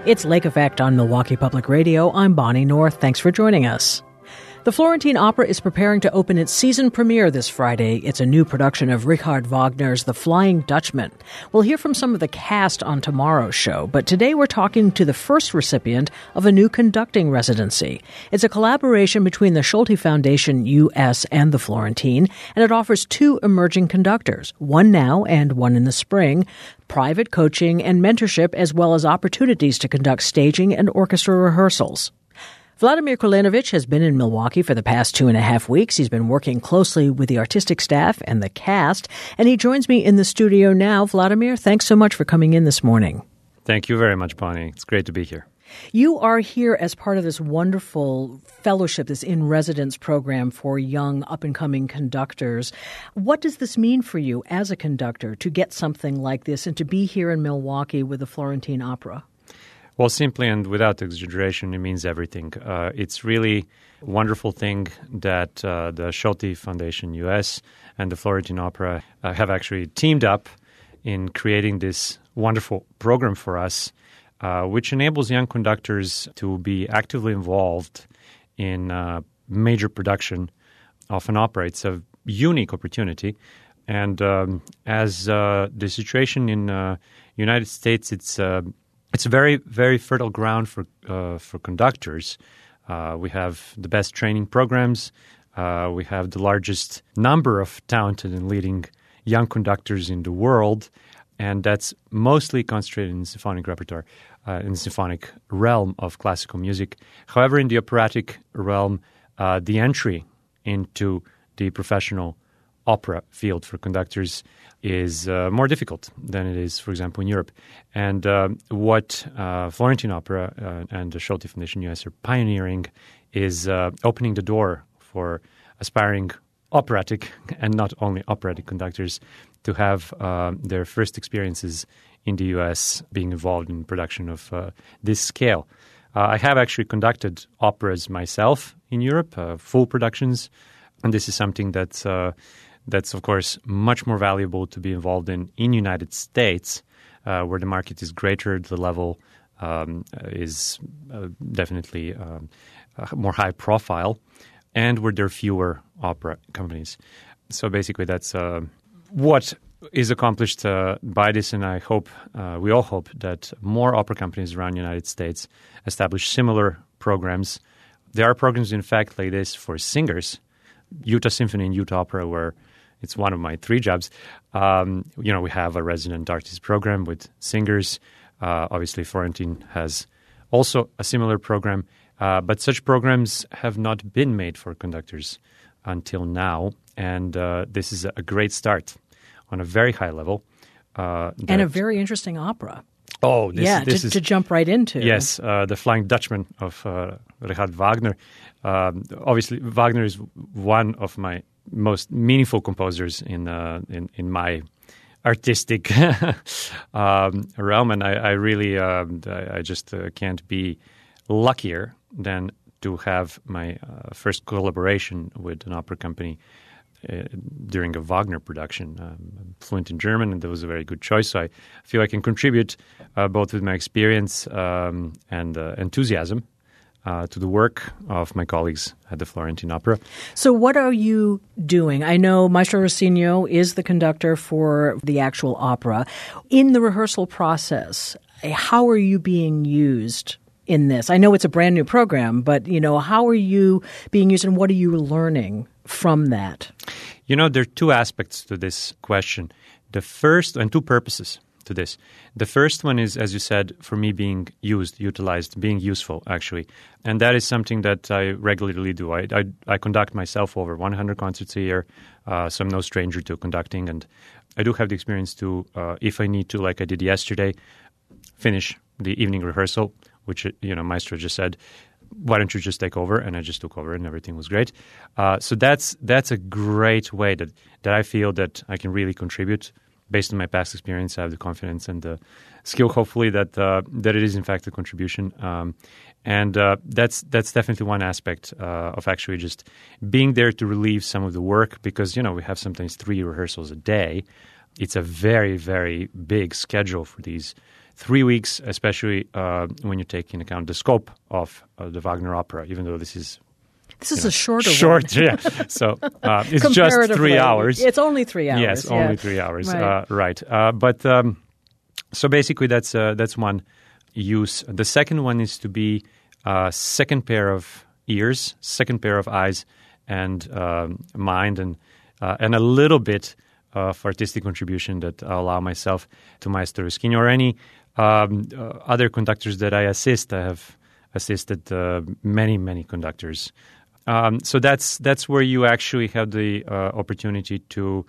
It's Lake Effect on Milwaukee Public Radio. I'm Bonnie North. Thanks for joining us. The Florentine Opera is preparing to open its season premiere this Friday. It's a new production of Richard Wagner's The Flying Dutchman. We'll hear from some of the cast on tomorrow's show, but today we're talking to the first recipient of a new conducting residency. It's a collaboration between the Schulte Foundation US and the Florentine, and it offers two emerging conductors, one now and one in the spring, private coaching and mentorship, as well as opportunities to conduct staging and orchestra rehearsals. Vladimir Kralinovich has been in Milwaukee for the past 2.5 weeks. He's been working closely with the artistic staff and the cast, and he joins me in the studio now. Vladimir, thanks so much for coming in this morning. Thank you very much, Bonnie. It's great to be here. You are here as part of this wonderful fellowship, this in-residence program for young, up-and-coming conductors. What does this mean for you as a conductor to get something like this and to be here in Milwaukee with the Florentine Opera? Well, simply and without exaggeration, it means everything. It's really a wonderful thing that the Schulte Foundation US and the Florentine Opera have actually teamed up in creating this wonderful program for us, which enables young conductors to be actively involved in major production of an opera. It's a unique opportunity. And as the situation in United States, it's a very, very fertile ground for conductors. We have the best training programs. We have the largest number of talented and leading young conductors in the world, and that's mostly concentrated in the symphonic repertoire, in the symphonic realm of classical music. However, in the operatic realm, the entry into the professional opera field for conductors is more difficult than it is, for example, in Europe. And what Florentine Opera and the Schulte Foundation US are pioneering is opening the door for aspiring operatic and not only operatic conductors to have their first experiences in the US being involved in production of this scale. I have actually conducted operas myself in Europe, full productions, and this is something that's of course, much more valuable to be involved in United States, where the market is greater, the level is definitely more high profile, and where there are fewer opera companies. So basically that's what is accomplished by this, and I hope, we all hope, that more opera companies around the United States establish similar programs. There are programs, in fact, like this for singers. Utah Symphony and Utah Opera, where it's one of my 3 jobs. We have a resident artist program with singers. Obviously, Florentine has also a similar program. But such programs have not been made for conductors until now. And this is a great start on a very high level. And a very interesting opera. Oh, this is to jump right into. Yes, The Flying Dutchman of Richard Wagner. Obviously, Wagner is one of my most meaningful composers in my artistic realm, and I really I just can't be luckier than to have my first collaboration with an opera company during a Wagner production. I'm fluent in German, and that was a very good choice. So I feel I can contribute both with my experience and enthusiasm to the work of my colleagues at the Florentine Opera. So what are you doing? I know Maestro Rossino is the conductor for the actual opera. In the rehearsal process, how are you being used in this? I know it's a brand new program, but how are you being used and what are you learning from that? There are 2 aspects to this question. The first, and 2 purposes to this. The first one is, as you said, for me being utilized, being useful, actually. And that is something that I regularly do. I conduct myself over 100 concerts a year, so I'm no stranger to conducting. And I do have the experience to, if I need to, like I did yesterday, finish the evening rehearsal, which, Maestro just said, why don't you just take over? And I just took over and everything was great. So that's a great way that I feel that I can really contribute. Based on my past experience, I have the confidence and the skill, hopefully, that it is in fact a contribution. And that's definitely one aspect of actually just being there to relieve some of the work, because we have sometimes 3 rehearsals a day. It's a very, very big schedule for these 3 weeks, especially when you take into account the scope of the Wagner opera, even though this is a shorter short, one. Yeah. So it's just 3 hours. It's only 3 hours. Yes, only 3 hours. Right. Right. But so basically, that's one use. The second one is to be second pair of ears, second pair of eyes, and mind, and a little bit of artistic contribution that I allow myself to Maestro Ischinio or any other conductors that I assist. I have assisted many conductors. So that's where you actually have the opportunity to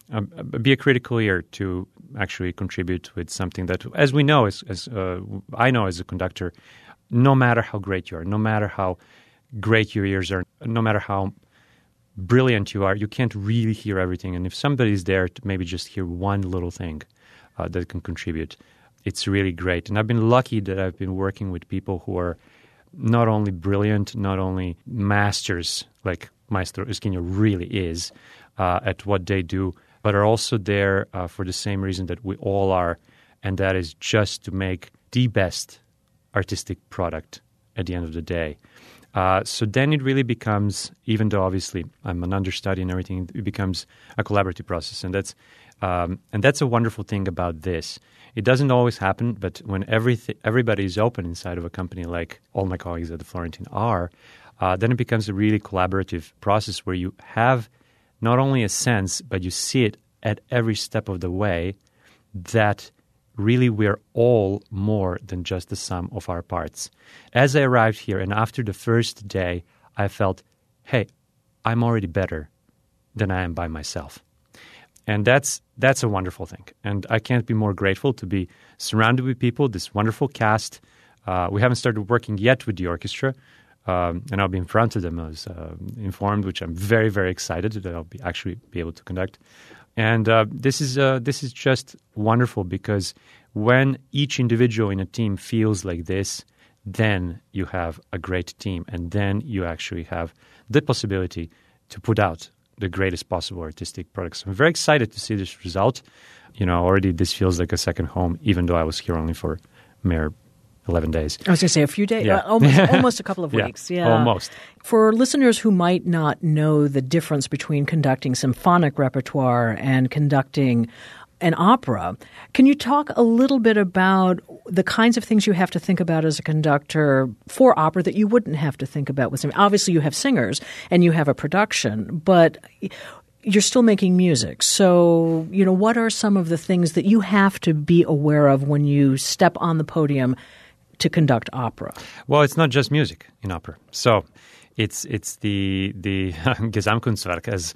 be a critical ear, to actually contribute with something that, as we know, as I know as a conductor, no matter how great you are, no matter how great your ears are, no matter how brilliant you are, you can't really hear everything. And if somebody's there to maybe just hear one little thing that can contribute, it's really great. And I've been lucky that I've been working with people who are not only brilliant, not only masters, like Maestro Ischinio really is at what they do, but are also there for the same reason that we all are, and that is just to make the best artistic product at the end of the day. So then it really becomes, even though obviously I'm an understudy and everything, it becomes a collaborative process, and that's a wonderful thing about this. It doesn't always happen, but when everybody is open inside of a company, like all my colleagues at the Florentine are, then it becomes a really collaborative process where you have not only a sense, but you see it at every step of the way that really we're all more than just the sum of our parts. As I arrived here and after the first day, I felt, hey, I'm already better than I am by myself. And that's a wonderful thing. And I can't be more grateful to be surrounded with people, this wonderful cast. We haven't started working yet with the orchestra, and I'll be in front of them, I was informed, which I'm very, very excited that I'll actually be able to conduct. And this is just wonderful, because when each individual in a team feels like this, then you have a great team, and then you actually have the possibility to put out the greatest possible artistic products. So I'm very excited to see this result. Already this feels like a second home, even though I was here only for mere 11 days. I was going to say a few days, Yeah. almost a couple of weeks. Yeah, almost. For listeners who might not know the difference between conducting symphonic repertoire and conducting an opera, can you talk a little bit about the kinds of things you have to think about as a conductor for opera that you wouldn't have to think about with symphony? Obviously, you have singers and you have a production, but you're still making music. So, what are some of the things that you have to be aware of when you step on the podium to conduct opera? Well, it's not just music in opera. So it's the Gesamtkunstwerk, as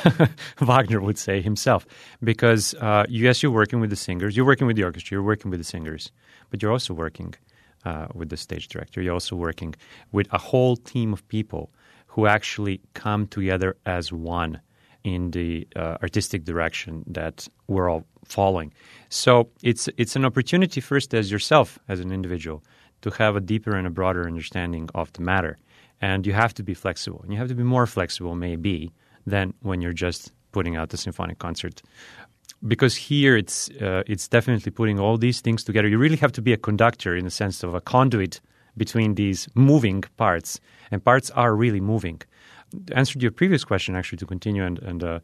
Wagner would say himself, because yes, you're working with the singers, you're working with the orchestra, you're working with the singers, but you're also working with the stage director. You're also working with a whole team of people who actually come together as one in the artistic direction that we're all following. So it's an opportunity first as yourself, as an individual, to have a deeper and a broader understanding of the matter. And you have to be flexible. And you have to be more flexible, maybe, than when you're just putting out a symphonic concert. Because here it's definitely putting all these things together. You really have to be a conductor in the sense of a conduit between these moving parts. And parts are really moving. To answer your previous question, actually, to continue and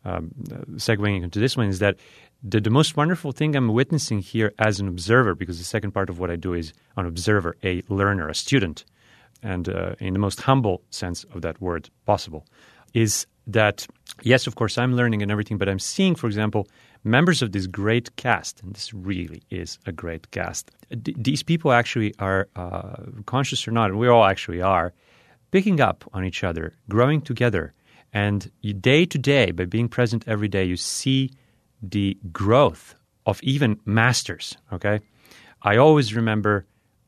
segueing into this one, is that the most wonderful thing I'm witnessing here as an observer, because the second part of what I do is an observer, a learner, a student, and in the most humble sense of that word possible, is that, yes, of course, I'm learning and everything, but I'm seeing, for example, members of this great cast, and this really is a great cast. These people actually are, conscious or not, and we all actually are, picking up on each other, growing together, and day to day, by being present every day, you see the growth of even masters, okay? I always remember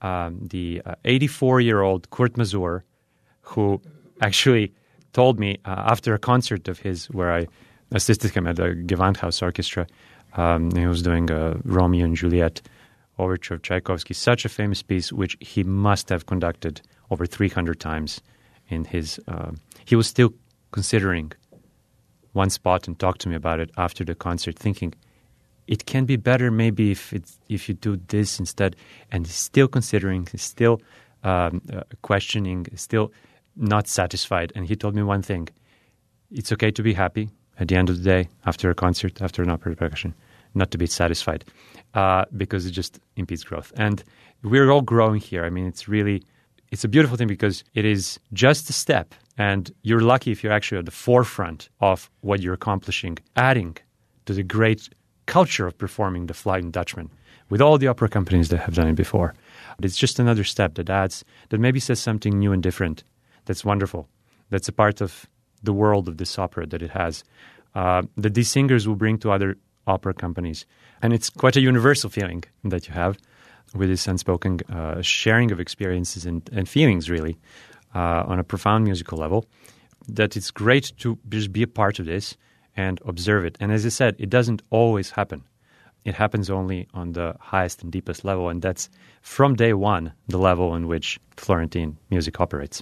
the 84-year-old Kurt Masur, who actually told me after a concert of his where I assisted him at the Gewandhaus Orchestra, he was doing Romeo and Juliet overture of Tchaikovsky, such a famous piece which he must have conducted over 300 times in his... he was still considering one spot and talked to me about it after the concert, thinking, it can be better maybe if you do this instead. And he's still considering, he's still questioning, still not satisfied. And he told me one thing: it's okay to be happy at the end of the day, after a concert, after an opera production, not to be satisfied, because it just impedes growth. And we're all growing here. I mean, it's a beautiful thing because it is just a step, and you're lucky if you're actually at the forefront of what you're accomplishing, adding to the great culture of performing the Flying Dutchman with all the opera companies that have done it before. But it's just another step that maybe says something new and different. That's wonderful. That's a part of the world of this opera that it has, that these singers will bring to other opera companies. And it's quite a universal feeling that you have with this unspoken sharing of experiences and feelings, really, on a profound musical level, that it's great to just be a part of this and observe it. And as I said, it doesn't always happen. It happens only on the highest and deepest level, and that's from day one the level in which Florentine music operates.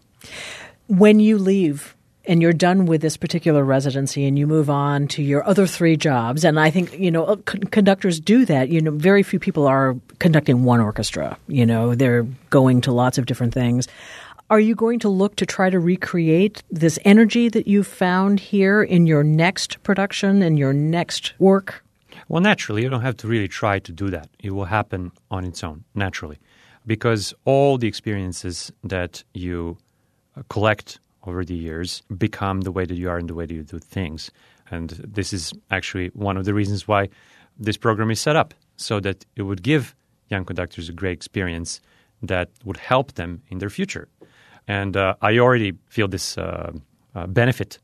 When you leave and you're done with this particular residency and you move on to your other 3 jobs, and I think, conductors do that. Very few people are conducting one orchestra. They're going to lots of different things. Are you going to look to try to recreate this energy that you've found here in your next production and your next work? Well, naturally, you don't have to really try to do that. It will happen on its own, naturally, because all the experiences that you collect over the years become the way that you are and the way that you do things. And this is actually one of the reasons why this program is set up, so that it would give young conductors a great experience that would help them in their future. And I already feel this benefit,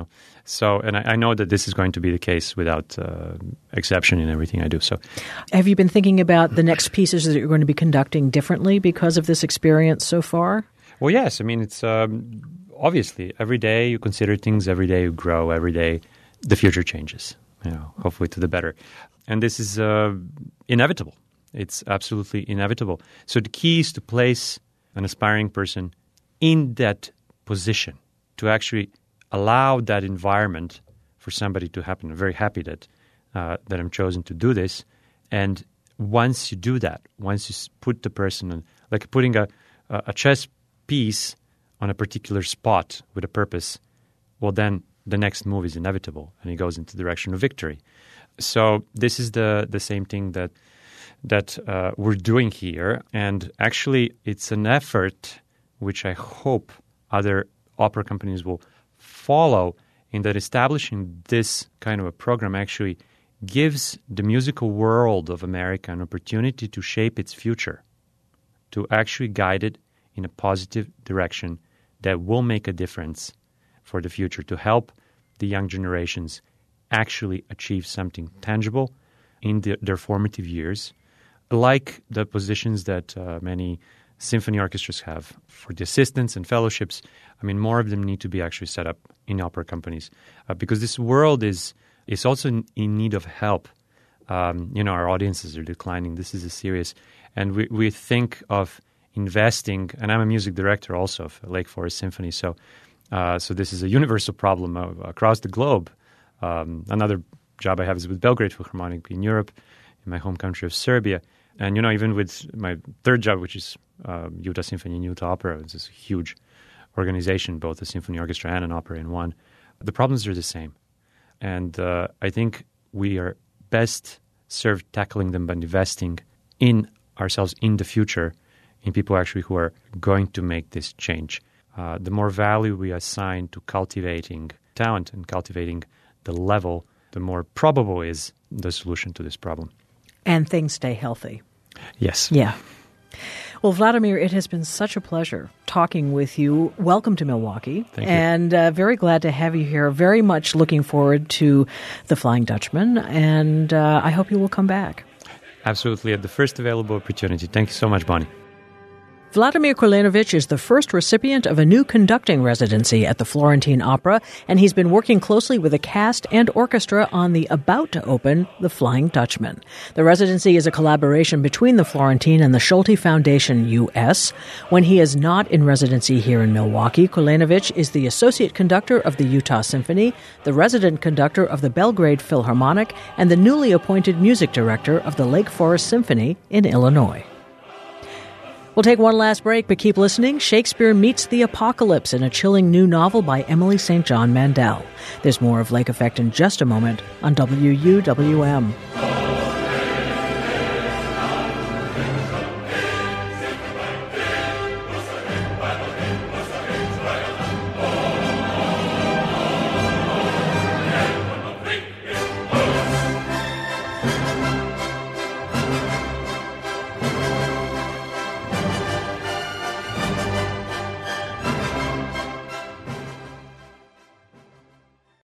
So, and I know that this is going to be the case without exception in everything I do. So, have you been thinking about the next pieces that you're going to be conducting differently because of this experience so far? Well, yes. I mean, it's obviously every day you consider things, every day you grow, every day the future changes, hopefully to the better. And this is inevitable. It's absolutely inevitable. So the key is to place an aspiring person in that position, to actually allow that environment for somebody to happen. I'm very happy that I'm chosen to do this. And once you do that, once you put the person on, like putting a chess piece on a particular spot with a purpose, well, then the next move is inevitable, and it goes into the direction of victory. So this is the same thing that we're doing here. And actually, it's an effort which I hope other opera companies will follow, in that establishing this kind of a program actually gives the musical world of America an opportunity to shape its future, to actually guide it in a positive direction that will make a difference for the future, to help the young generations actually achieve something tangible in their formative years, like the positions that many symphony orchestras have for the assistants and fellowships. I mean, more of them need to be actually set up in opera companies because this world is also in need of help. Our audiences are declining. This is a serious, and we think of investing. And I'm a music director also of Lake Forest Symphony, so this is a universal problem across the globe. Another job I have is with Belgrade Philharmonic in Europe, in my home country of Serbia. And, even with my third job, which is Utah Symphony and Utah Opera, it's this huge organization, both a symphony orchestra and an opera in one. The problems are the same. And I think we are best served tackling them by investing in ourselves in the future, in people actually who are going to make this change. The more value we assign to cultivating talent and cultivating the level, the more probable is the solution to this problem. And things stay healthy. Yes. Yeah. Well, Vladimir, it has been such a pleasure talking with you. Welcome to Milwaukee. Thank you. And very glad to have you here. Very much looking forward to The Flying Dutchman, and I hope you will come back. Absolutely, at the first available opportunity. Thank you so much, Bonnie. Vladimir Kulinovich is the first recipient of a new conducting residency at the Florentine Opera, and he's been working closely with the cast and orchestra on the about-to-open The Flying Dutchman. The residency is a collaboration between the Florentine and the Schulte Foundation U.S. When he is not in residency here in Milwaukee, Kulinovich is the associate conductor of the Utah Symphony, the resident conductor of the Belgrade Philharmonic, and the newly appointed music director of the Lake Forest Symphony in Illinois. We'll take one last break, but keep listening. Shakespeare Meets the Apocalypse in a chilling new novel by Emily St. John Mandel. There's more of Lake Effect in just a moment on WUWM.